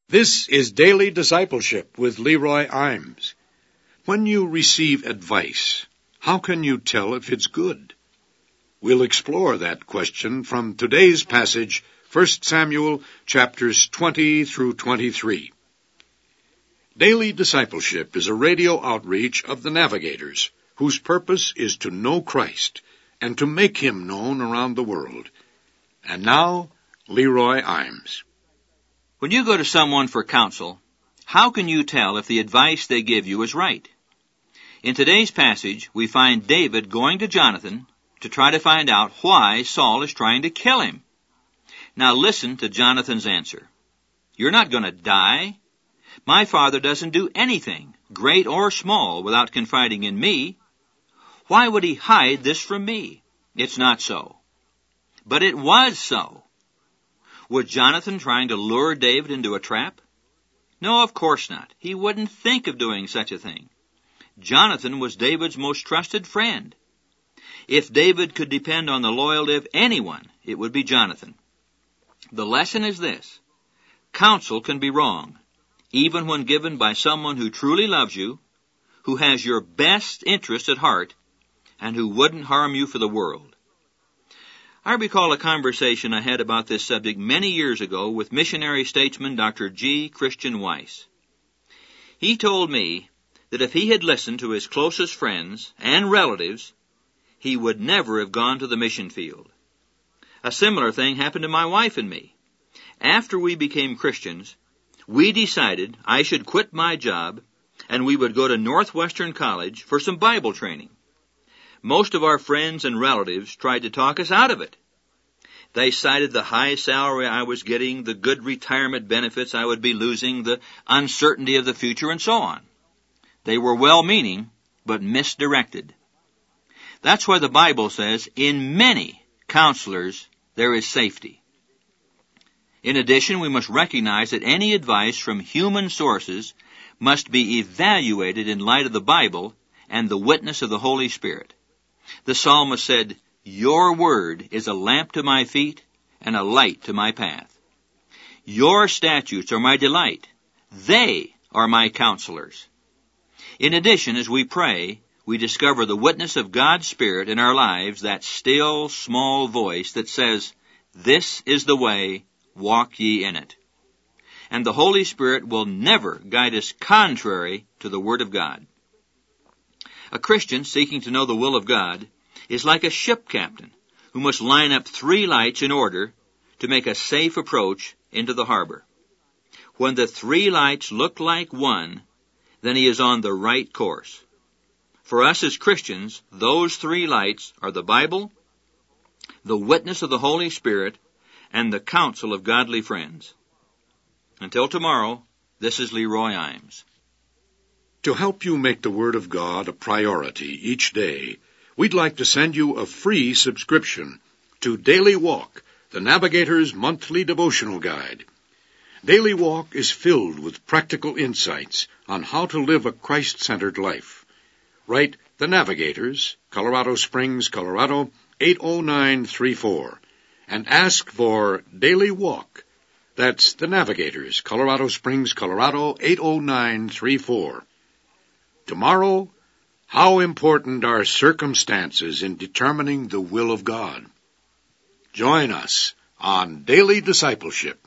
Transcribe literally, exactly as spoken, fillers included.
This is Daily Discipleship with Leroy Imes. When you receive advice, how can you tell if it's good? We'll explore that question from today's passage, First Samuel chapters twenty through twenty-three. Daily Discipleship is a radio outreach of the Navigators, whose purpose is to know Christ and to make him known around the world. And now, Leroy Imes. When you go to someone for counsel, how can you tell if the advice they give you is right? In today's passage, we find David going to Jonathan to try to find out why Saul is trying to kill him. Now listen to Jonathan's answer. You're not going to die. My father doesn't do anything, great or small, without confiding in me. Why would he hide this from me? It's not so. But it was so. Was Jonathan trying to lure David into a trap? No, of course not. He wouldn't think of doing such a thing. Jonathan was David's most trusted friend. If David could depend on the loyalty of anyone, it would be Jonathan. The lesson is this. Counsel can be wrong, even when given by someone who truly loves you, who has your best interest at heart, and who wouldn't harm you for the world. I recall a conversation I had about this subject many years ago with missionary statesman Doctor G. Christian Weiss. He told me that if he had listened to his closest friends and relatives, he would never have gone to the mission field. A similar thing happened to my wife and me. After we became Christians, we decided I should quit my job and we would go to Northwestern College for some Bible training. Most of our friends and relatives tried to talk us out of it. They cited the high salary I was getting, the good retirement benefits I would be losing, the uncertainty of the future, and so on. They were well-meaning, but misdirected. That's why the Bible says, in many counselors there is safety. In addition, we must recognize that any advice from human sources must be evaluated in light of the Bible and the witness of the Holy Spirit. The psalmist said, "Your word is a lamp to my feet and a light to my path. Your statutes are my delight. They are my counselors." In addition, as we pray, we discover the witness of God's Spirit in our lives, that still, small voice that says, "This is the way, walk ye in it." And the Holy Spirit will never guide us contrary to the Word of God. A Christian seeking to know the will of God is like a ship captain who must line up three lights in order to make a safe approach into the harbor. When the three lights look like one, then he is on the right course. For us as Christians, those three lights are the Bible, the witness of the Holy Spirit, and the counsel of godly friends. Until tomorrow, this is Leroy Imes. To help you make the Word of God a priority each day, we'd like to send you a free subscription to Daily Walk, the Navigator's monthly devotional guide. Daily Walk is filled with practical insights on how to live a Christ-centered life. Write The Navigators, Colorado Springs, Colorado, eight oh nine three four, and ask for Daily Walk. That's The Navigators, Colorado Springs, Colorado, eight oh nine three four. Tomorrow, how important are circumstances in determining the will of God? Join us on Daily Discipleship.